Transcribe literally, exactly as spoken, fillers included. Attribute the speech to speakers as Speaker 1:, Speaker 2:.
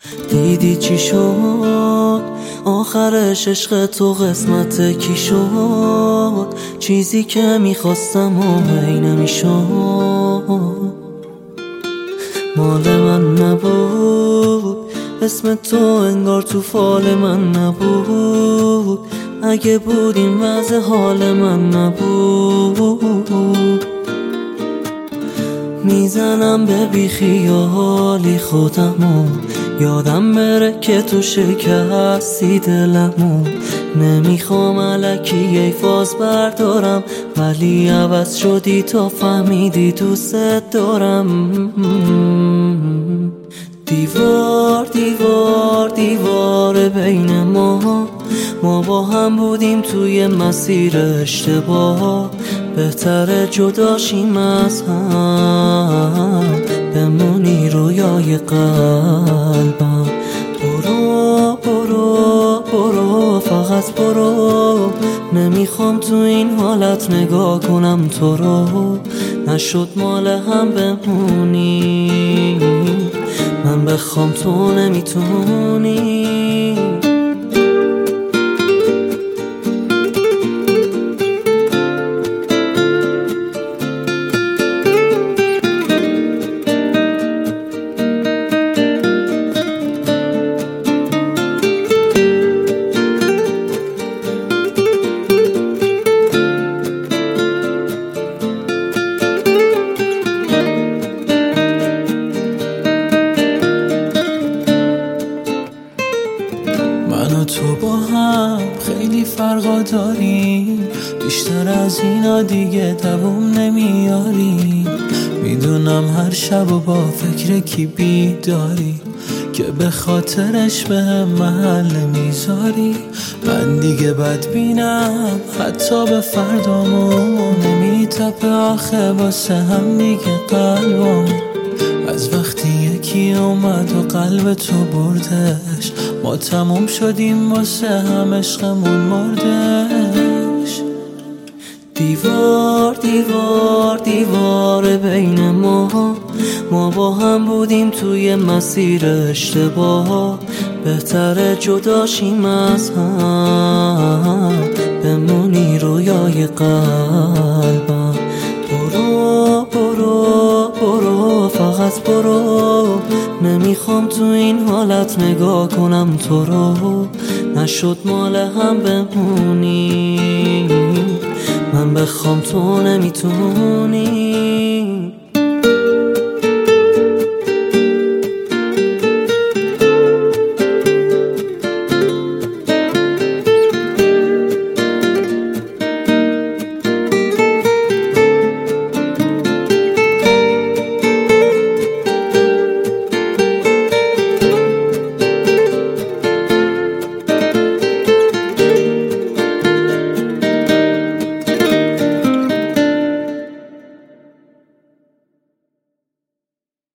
Speaker 1: دیدی چی شد آخرش، عشق تو قسمت کی شد؟ چیزی که میخواستم و هی نمیشد. مال من نبود، اسم تو انگار تو فال من نبود. اگه بود این وضع حال من نبود. میزنم به بیخیالی خودمو، یادم بره که تو شکستی دلمو. نمیخوام الکی ای فاز بردارم، ولی عوض شدی تا فهمیدی دوست دارم. دیوار دیوار دیوار بین ما، ما با هم بودیم توی مسیر اشتباه. بهتره جداشیم از هم، بمونی رویای قلبم. برو برو برو فقط برو، نمیخوام تو این حالت نگاه کنم تو رو. نشد مال هم بمونی، من بخوام تو نمیتونی.
Speaker 2: من و تو با هم خیلی فرقا داریم، بیشتر از اینا دیگه دووم نمیاری. میدونم هر شب و با فکر کی بیداری، که به خاطرش به هم محل میذاری. من دیگه بدبینم حتی به فردامو، نمیتپه آخه واسه هم دیگه قلبم. از وقتی یکی اومد و قلب تو بردش، ما تموم شدیم واسه هم، عشقمون مردش.
Speaker 1: دیوار دیوار دیوار بین ما، ما با هم بودیم توی مسیر اشتباه. بهتره جداشیم از هم، بمونی رویای قلبم. برو برو برو فقط برو، نمیخوام تو این حالت نگاه کنم تو رو. نشد مال هم بمونی، من بخوام تو نمیتونی.